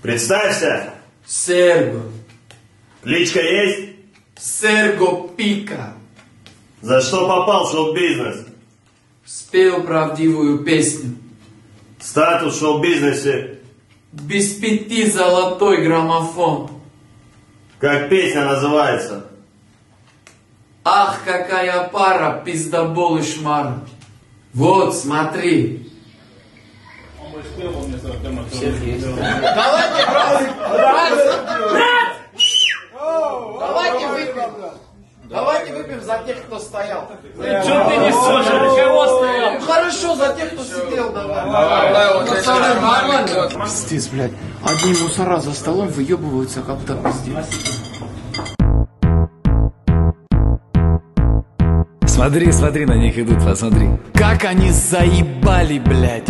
Представься. Серго. Кличка есть? Серго Пика. За что попал в шоу-бизнес? Спел правдивую песню. Статус в шоу-бизнесе? Без 5 золотой граммофон. Как песня называется? Ах, какая пара, пиздобол и шмар. Вот, смотри. Всех есть. Давайте, давайте выпьем. Давайте выпьем за тех, кто стоял. Что ты несешь? За кого стоял? Ну хорошо, за тех, кто сидел, давай. Пацаны, нормально. Пиздец, блядь. Одни мусора за столом выебываются, как-то пиздец. Смотри, смотри, на них идут, посмотри. Как они заебали, блядь.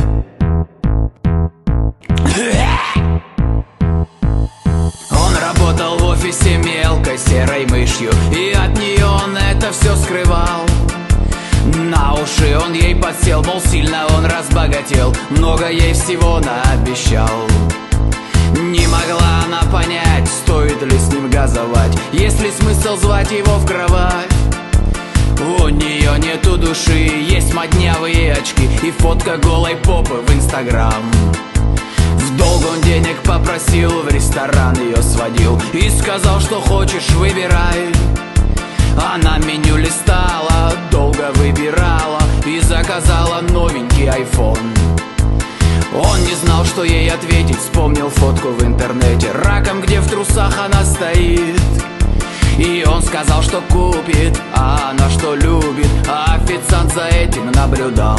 Он работал в офисе мелкой серой мышью, и от нее он это все скрывал. На уши он ей подсел, мол, сильно он разбогател, много ей всего наобещал. Не могла она понять, стоит ли с ним газовать, есть ли смысл звать его в кровать. У нее нету души, есть моднявые очки и фотка голой попы в Инстаграм. В долг он денег попросил, в ресторан ее сводил и сказал, что хочешь, выбирай. Она меню листала, долго выбирала и заказала новенький айфон. Он не знал, что ей ответить, вспомнил фотку в интернете, раком, где в трусах она стоит. И он сказал, что купит, а она что любит, а официант за этим наблюдал.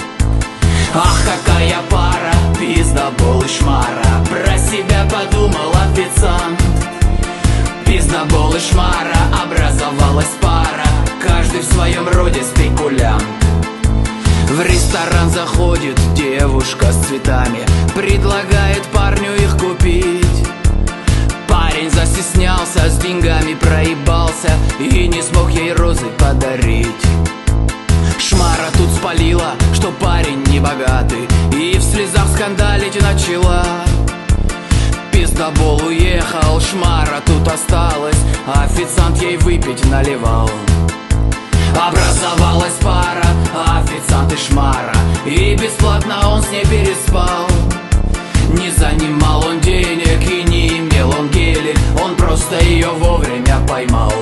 Ах, какая пара, пиздобол и шмара, про себя подумал официант. Пиздобол и шмара, образовалась пара, каждый в своем роде спекулянт. В ресторан заходит девушка с цветами, предлагает парню их купить. Парень застеснялся, с деньгами проебался и не смог ей розы подарить. Шмара тут спалила, что парень не богатый, и в слезах скандалить начала. Пиздобол уехал, шмара тут осталась, а официант ей выпить наливал. Образовалась пара, официант и шмара, и бесплатно он с ней переспал. Не занимал он денег и не имел он гелик, он просто ее вовремя поймал.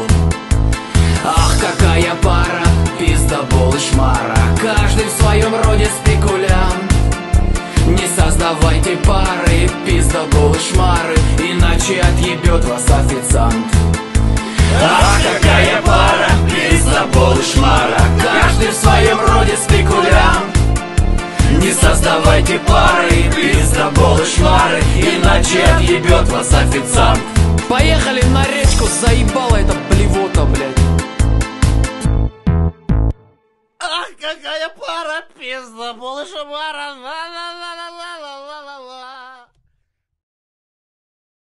Ах, какая пара, пиздобол и шмара, каждый в своем роде спекулянт. Не создавайте пары, пиздобол и шмары, иначе отъебет вас официант. Ах, какая пара, пиздобол и шмара, каждый в своем роде спекулянт. Не создавайте пары, пиздобол и шмары, иначе отъебет вас официант. Поехали на речку, заебала эта блевота, блядь. Ах, какая пара, пиздобол и шмара.